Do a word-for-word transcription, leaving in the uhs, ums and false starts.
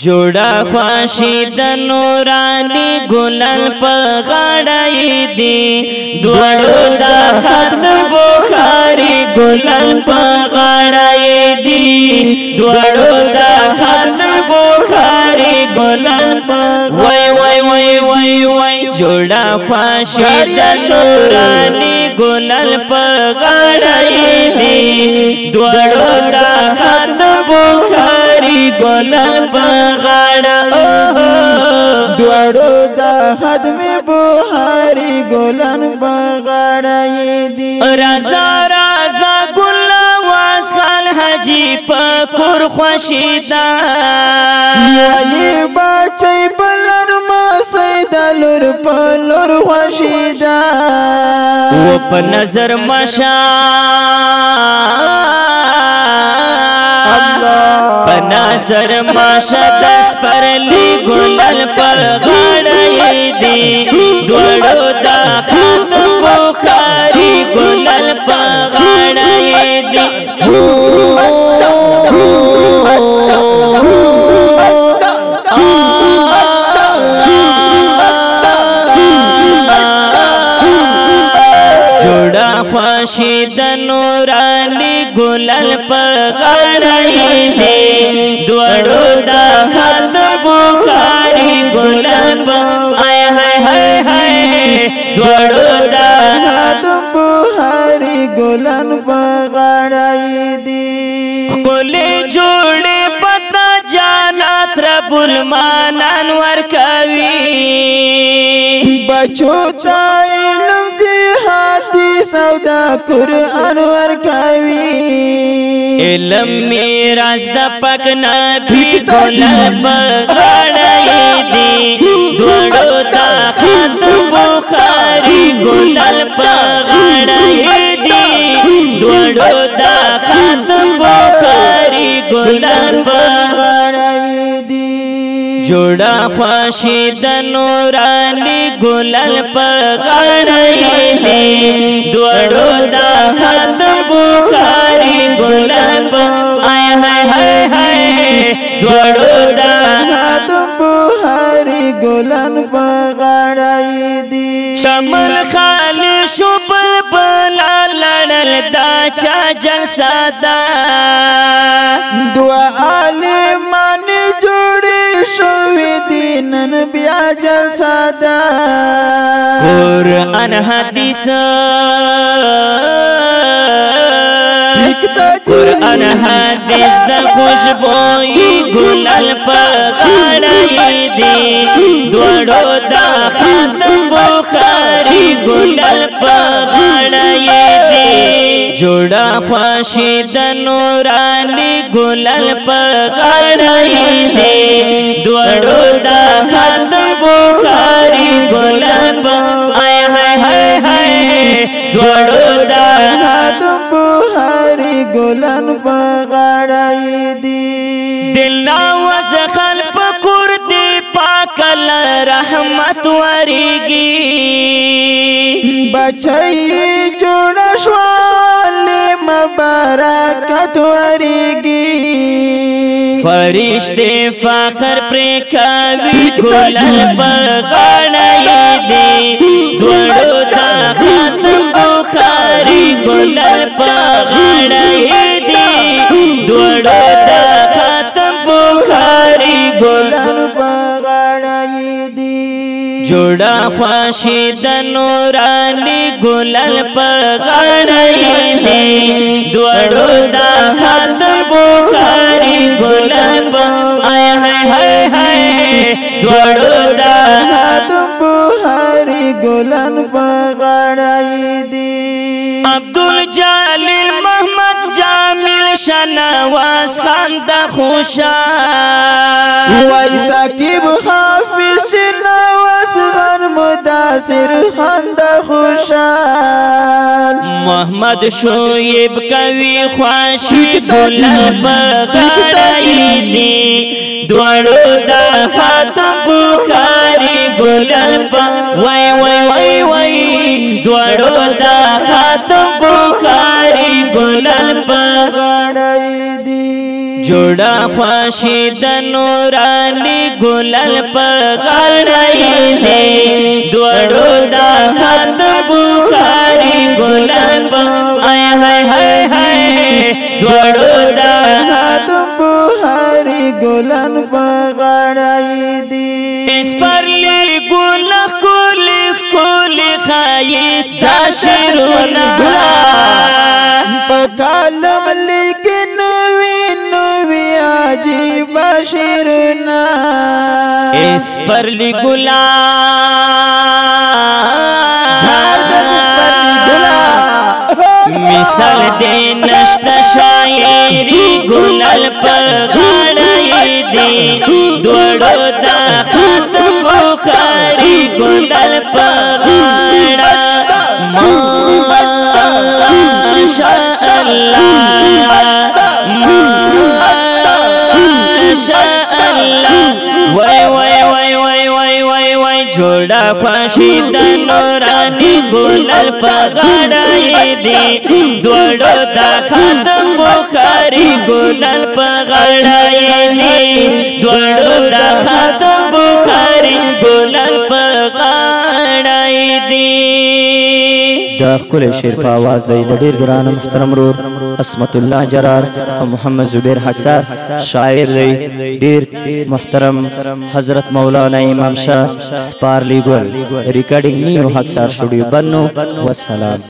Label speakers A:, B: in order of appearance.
A: جوڑا خواشی د نورانی گلن پا غاڑائی دی دوڑو دا خط بخاری گلن پا غاڑائی دی دوڑو دا خط بخاری گلن پا وی وی وی وی وی جوڑا خواشی د نورانی گلن پا غاڑائی دی دوڑو دا خط بخاری گلن پا غاڑا
B: دوڑو دا ختم بخاری گلن پا غاڑائی دی
A: رازا رازا گل واسخال حجی پاکور خوشیدا
B: یوی باچی بلن ما سیدا لور پلور خوشیدا
A: و پا نظر مشا نظر ماشا دس پر لی گلن پر غاڑائی دی دوڑو دا خط بخاری گلن پر غاڑائی دی جوڑا خواشی د نورانی گلن پر غاڑائی دی دوڑو دا خط بخاری گلن پر آئے ہائے ہائے ہائے دوڑو دا
B: خط بخاری گلن پر غاڑائی دی
A: کلی جوڑے پتا جانات رب المانان ورکوی
B: بچو تا علم جہادی سودا قرآن ورکوی
A: علم میراث دا پاک نبی گلن پر غاڑائی دی دوڑو دا خط بخاری گلن پر غاڑائی دی دوڑو دا خط بخاری گلن پر
B: غاڑائی دی
A: جوڑا خواشی د نورانی گلن پر غاڑائی دی دوڑو دا خط بخاری گلن پر آئے ہائے ہائے ہائے دوڑو دا
B: خط بخاری گلن پر غاڑائی دی
A: شمل خالی شبل بلا لڑل دا چا جلسہ دا
B: دعا عالمان جوڑی شوی دینن بیا جلسہ دا
A: قرآن حدیث قرآن حدیث دا خوشبوئی گلن پر غاڑائی دی دوڑو دا خط بخاری گلن پر غاڑائی دی جوڑا خواشی د نورانی گلن پر غاڑائی دی دوڑو دا خط بخاری گلن پر آئے ہائے ہائے ہائے دوڑو دا
B: خط بخاری گلن پر غاڑائی دی
A: دل نواز خلپ کردی پاکل رحمت وریگی
B: بچائی جوڑا شوالی مبارکت وریگی
A: فرشتے فخر پریکاوی گلن پر غاڑائی دی دوڑو دا خط بخاری گلن پر غاڑائی دی دوڑو دا خط بخاری گلن
B: پر غاڑائی دی
A: جوڑا خواشی د نورانی گلن پر غاڑائی دی دوڑو دا خط بخاری گلن پر آئے ہائے ہائے ہائے دوڑو دا
B: خط بخاری گلن پر غاڑائی دی
A: عبدالجلیل محمد جامیل شنواز خان دا خوشا
B: وی ساکب حافظ نواز خان مداثر خان دا خوشال
A: محمد شعیب کوي خواشی گلن پر غاڑائی دی دوڑو دا خط بخاری گلن پر وی وی وی وی دوڑو دا خط بخاری گلن پر
B: غاڑائی دی
A: جوړه خواشي د نوراني ګلل په غړای دي دوړو دا خط بخاري ګلل په هاي هاي هاي هاي دوړو دا
B: خط بخاري ګلن په غړای دي
A: اس پرلی ګل ګل ګل خایستا شیرونه
B: په کالم لیکن عجیب شیرنا
A: اس پرلی گلا
B: جھار در اس پرلی گلا
A: مثال دے نشتا شاعری گلال پر غاڑائی دی دوڑو دا خط بخاری گلال پر غاڑا ماشاء اللہ وای وای وای وای وای وای وای جوړه خواشي د نوراني ګلل په غړای دي دوړو دا خاتم بخاري ګلل په غړای دي دوړو دا خاتم بخاري ګلل په غړای دي
C: دا خپل شعر په आवाज دی د ډیر ګران محترم رور اسمت الله جرار او محمد زبیر حقسار شاعر دی ډیر محترم حضرت مولانا امام شاه سپارلی ګل ریکارډینګ نیو حقسار سټوډیو بنو والسلام